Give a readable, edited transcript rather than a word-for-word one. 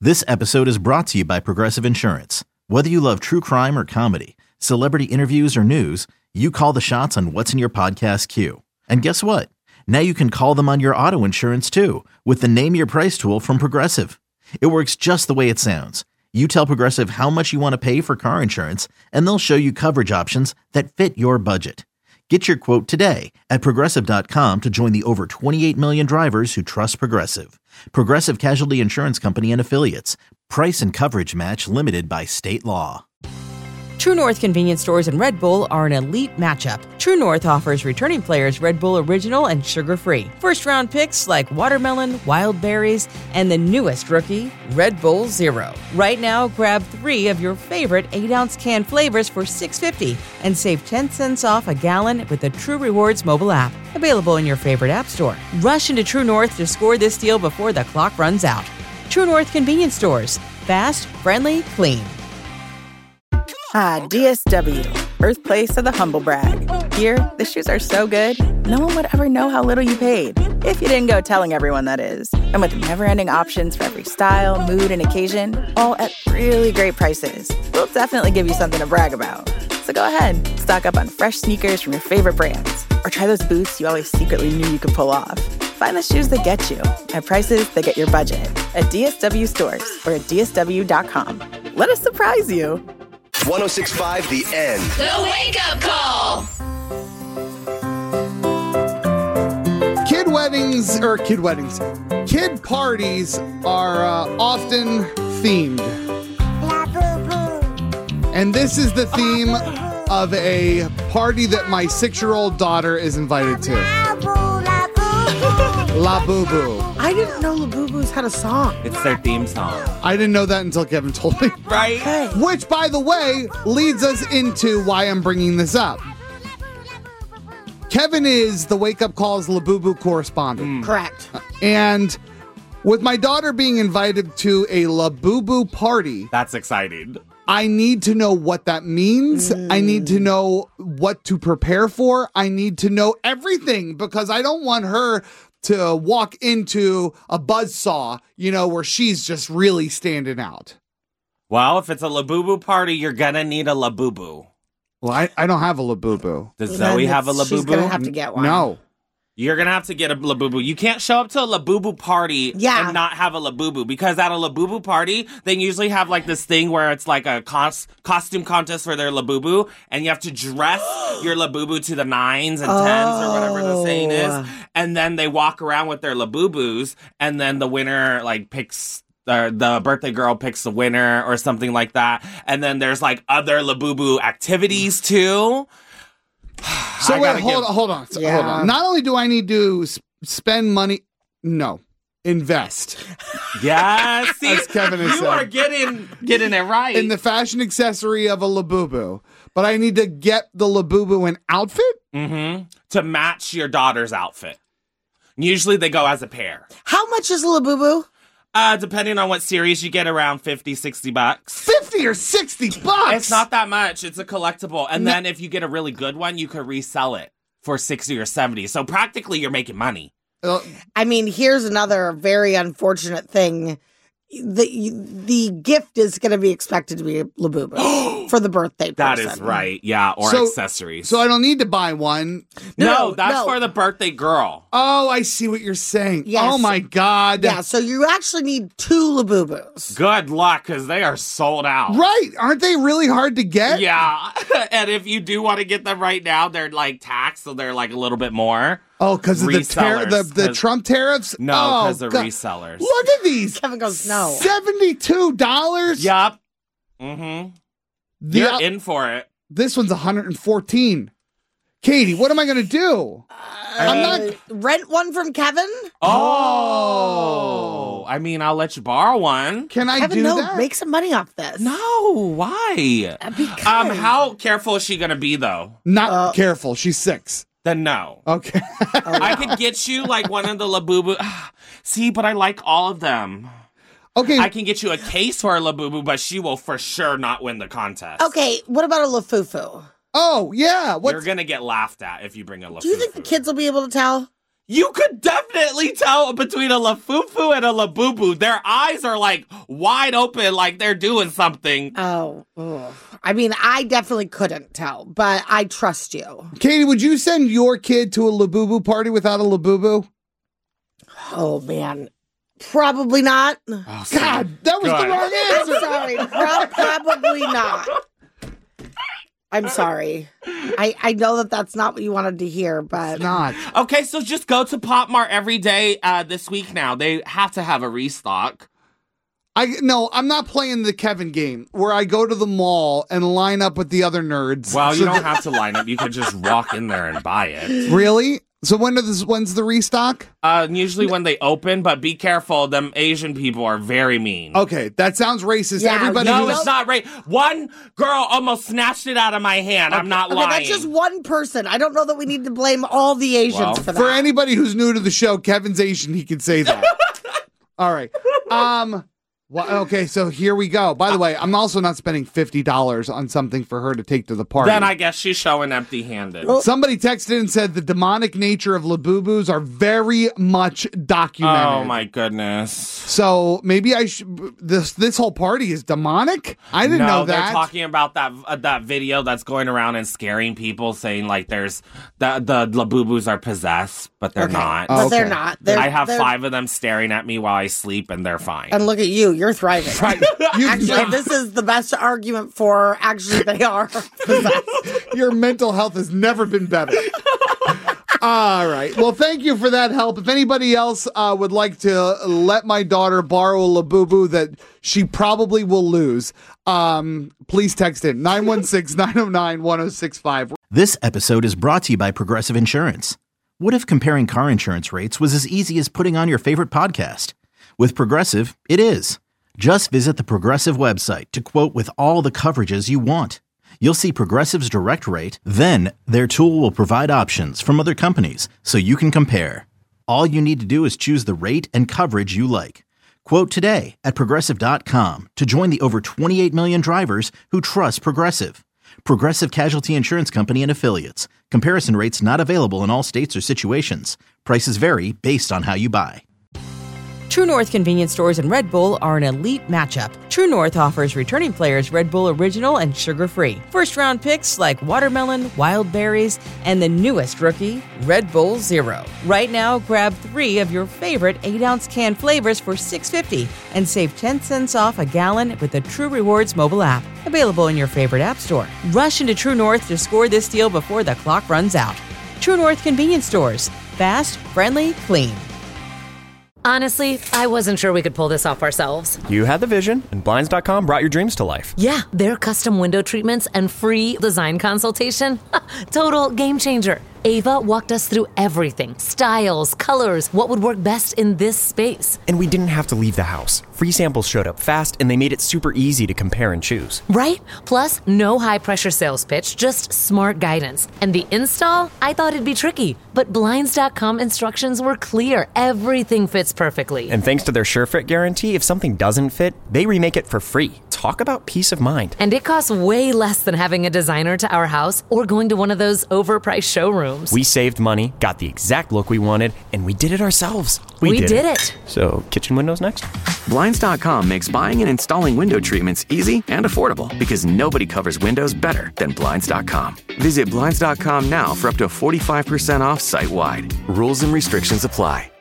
This episode is brought to you by Progressive Insurance. Whether you love true crime or comedy, celebrity interviews or news, you call the shots on what's in your podcast queue. And guess what? Now you can call them on your auto insurance too with the Name Your Price tool from Progressive. It works just the way it sounds. You tell Progressive how much you want to pay for car insurance, and they'll show you coverage options that fit your budget. Get your quote today at Progressive.com to join the over 28 million drivers who trust Progressive. Progressive Casualty Insurance Company and Affiliates. Price and coverage match limited by state law. True North convenience stores and Red Bull are an elite matchup. True North offers returning players Red Bull Original and sugar-free. First-round picks like watermelon, wild berries, and the newest rookie, Red Bull Zero. Right now, grab 3 of your favorite 8-ounce can flavors for $6.50 and save 10 cents off a gallon with the True Rewards mobile app. Available in your favorite app store. Rush into True North to score this deal before the clock runs out. True North convenience stores. Fast, friendly, clean. DSW, birthplace of the humble brag. Here, the shoes are so good, no one would ever know how little you paid. If you didn't go telling everyone, that is. And with never-ending options for every style, mood, and occasion, all at really great prices, we'll definitely give you something to brag about. So go ahead, stock up on fresh sneakers from your favorite brands, or try those boots you always secretly knew you could pull off. Find the shoes that get you at prices that get your budget at DSW stores or at DSW.com. Let us surprise you. 106.5 The End. The Wake Up Call. Kid parties are often themed. And this is the theme of a party that my 6-year-old daughter is invited to. La Boo Boo. I didn't know La Boo Boo's had a song. It's their theme song. I didn't know that until Kevin told me. Right? Okay. Which, by the way, leads us into why I'm bringing this up. Kevin is the Wake Up Call's La Boo Boo correspondent. Correct. And with my daughter being invited to a La Boo Boo party, That's exciting. I need to know what that means. I need to know what to prepare for. I need to know everything because I don't want her to walk into a buzzsaw, where she's just really standing out. Well, if it's a La Boo Boo party, you're gonna need a La Boo Boo. Well, I don't have a La Boo Boo. Does Zoe have a La Boo She's Boo? gonna have to get one. No. You're gonna have to get a La Boo Boo. You can't show up to a La Boo Boo party and not have a La Boo Boo, because at a La Boo Boo party, they usually have like this thing where it's like a costume contest for their La Boo Boo, and you have to dress your La Boo Boo to the 9s and 10s or whatever the saying is, and then they walk around with their La Boo Boos, and then the winner picks. The birthday girl picks the winner or something like that, and then there's like other La Boo Boo activities too. So wait, hold on. Not only do I need to spend money, invest. Yeah, see, as Kevin has you said. are getting it right. In the fashion accessory of a La Boo Boo. But I need to get the La Boo Boo an outfit? Mm-hmm. To match your daughter's outfit. Usually they go as a pair. How much is a La Boo Boo? Depending on what series you get, around $50-$60. 50 or 60 bucks? It's not that much. It's a collectible. And then if you get a really good one, you could resell it for 60 or 70. So practically you're making money. I mean, here's another very unfortunate thing. The gift is going to be expected to be a La Boo Boo for the birthday person. That is right. Yeah, or accessories. So I don't need to buy one. No, that's for the birthday girl. Oh, I see what you're saying. Yes. Oh, my God. Yeah, so you actually need 2 La Boo Boos. Good luck, because they are sold out. Right. Aren't they really hard to get? Yeah. And if you do want to get them right now, they're like taxed, so they're like a little bit more. Oh, because of the Trump tariffs? No, because of resellers. Look at these. Kevin goes, no. $72? Yup. Mm-hmm. You're in for it. This one's $114. Katie, what am I going to do? I'm not... Rent one from Kevin? Oh. I mean, I'll let you borrow one. Can I Kevin, do no, that? make some money off this. No, why? Because... How careful is she going to be, though? Not careful. She's 6. Then no. Okay. I could get you like one of the La Boo Boo. See, but I like all of them. Okay. I can get you a case for a La Boo Boo, but she will for sure not win the contest. Okay, what about a La Foo Foo? Oh, yeah. You're going to get laughed at if you bring a La Do you Foo think Foo. the kids will be able to tell? You could definitely tell between a Lafufu and a Labubu. Their eyes are like wide open, like they're doing something. Oh, I mean, I definitely couldn't tell, but I trust you. Katie, would you send your kid to a Labubu party without a Labubu? Oh, man. Probably not. Oh, God, that was the wrong answer. I'm sorry. Probably not. I'm sorry. I know that that's not what you wanted to hear, but... It's not. Okay, so just go to Pop Mart every day this week now. They have to have a restock. No, I'm not playing the Kevin game where I go to the mall and line up with the other nerds. Well, you don't have to line up. You could just walk in there and buy it. Really? So when's the restock? Usually when they open, but be careful. Them Asian people are very mean. Okay, that sounds racist. Yeah, Everybody No, it's not right. One girl almost snatched it out of my hand. I'm not lying. That's just one person. I don't know that we need to blame all the Asians for that. For anybody who's new to the show, Kevin's Asian. He can say that. All right. Well, okay, so here we go. By the way, I'm also not spending $50 on something for her to take to the party. Then I guess she's showing empty-handed. Somebody texted and said the demonic nature of Labubus are very much documented. Oh my goodness! So maybe I should. This whole party is demonic. I didn't know that. They're talking about that video that's going around and scaring people, saying like there's the Labubus are possessed, but they're not. But they're not. I have 5 of them staring at me while I sleep, and they're fine. And look at you. You're thriving. Right. Actually, this is the best argument for actually they are possessed. Your mental health has never been better. All right. Well, thank you for that help. If anybody else would like to let my daughter borrow a Labubu that she probably will lose, please text in 916-909-1065. This episode is brought to you by Progressive Insurance. What if comparing car insurance rates was as easy as putting on your favorite podcast? With Progressive, it is. Just visit the Progressive website to quote with all the coverages you want. You'll see Progressive's direct rate, then their tool will provide options from other companies so you can compare. All you need to do is choose the rate and coverage you like. Quote today at Progressive.com to join the over 28 million drivers who trust Progressive. Progressive Casualty Insurance Company and Affiliates. Comparison rates not available in all states or situations. Prices vary based on how you buy. True North convenience stores and Red Bull are an elite matchup. True North offers returning players Red Bull Original and sugar-free. First-round picks like watermelon, wild berries, and the newest rookie, Red Bull Zero. Right now, grab 3 of your favorite 8-ounce can flavors for $6.50 and save 10 cents off a gallon with the True Rewards mobile app. Available in your favorite app store. Rush into True North to score this deal before the clock runs out. True North convenience stores. Fast, friendly, clean. Honestly, I wasn't sure we could pull this off ourselves. You had the vision, and Blinds.com brought your dreams to life. Yeah, their custom window treatments and free design consultation. Total game changer. Ava walked us through everything. Styles, colors, what would work best in this space. And we didn't have to leave the house. Free samples showed up fast, and they made it super easy to compare and choose. Right? Plus, no high-pressure sales pitch, just smart guidance. And the install? I thought it'd be tricky, but Blinds.com instructions were clear. Everything fits perfectly. And thanks to their SureFit guarantee, if something doesn't fit, they remake it for free. Talk about peace of mind. And it costs way less than having a designer to our house or going to one of those overpriced showrooms. We saved money, got the exact look we wanted, and we did it ourselves. We did it. So, kitchen windows next? Blinds.com makes buying and installing window treatments easy and affordable because nobody covers windows better than Blinds.com. Visit Blinds.com now for up to 45% off site-wide. Rules and restrictions apply.